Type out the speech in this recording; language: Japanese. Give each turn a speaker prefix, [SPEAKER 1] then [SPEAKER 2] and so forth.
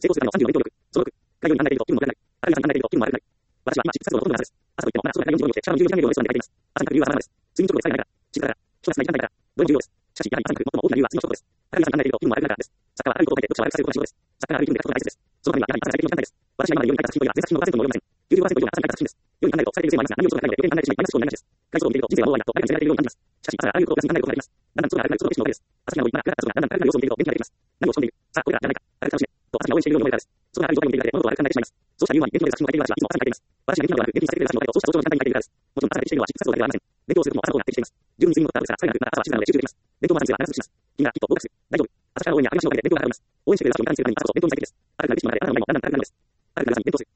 [SPEAKER 1] 成功するための34勉強力、総力、概要に考えていると、気分も悪くない。あるいはに考えていると、気分も悪くない。私は今、執筆活動のほとんどのはずです。朝といっても、まだそうだから45に起きて、シャワーの14時間目をレストランで書いています。朝に書く理由は様々です。睡眠不足で疲れないから、静かだから、人が少ない時間帯だから、どれも重要です。しかし、やはり朝に書く最も大きな理由は次の一言です。朝に考えていると、気分も悪くなるからです。作家はあることを書いて、読者を悪くさせることが仕事です。作家がある気分で書くことが大切です。そのためには、やはり朝が最適の時間帯です。私は今まで世に書いた作品よりは全作品の5%も読めません。90%以上が朝に書いた作品です。世に考えると、されているせいもありますが、何を嘘が書いても余計に考えてしまい、マイナス思考になりがちです。外装を見ていると、人生は大終わりだと、誰かに責められているように感じます。しかし、朝があらゆることをプラスに考えることができます。だんだん嘘が悪くなる、嘘の決心のおかげです。朝日が昇り、まだ暗かった空がだんだん暗くなる様子を見ていると、元気が出てきます。何を落ち込んでいる。さあ、これからじゃないか。明るく楽しめ。と、朝日が応援しているように思えるからです。そのある状態を見ているだけで、物事は悪くなってしまいます。そうした理由は元気の出る作品を書いている私はいつも朝に書いています。私が元気なのではなく、元気にされている私の書いたそうした早朝の時間帯に書いているからです。もちろん朝が適しているのは執筆活動だけではありません。勉強することも朝となってきています。十分に睡眠をとった後ですが、疲れがなくなった朝は静かなので集中できます。勉強も朝にすれば長くします。君がきっと合格する。大丈夫。朝から応援や励ましのおかげで勉強が上がります。応援してくれる私を味方にするために朝と勉強に最適です。明るくなる時間まであなたの前もだんだん暗くなるのです。明るくなる朝に勉強する。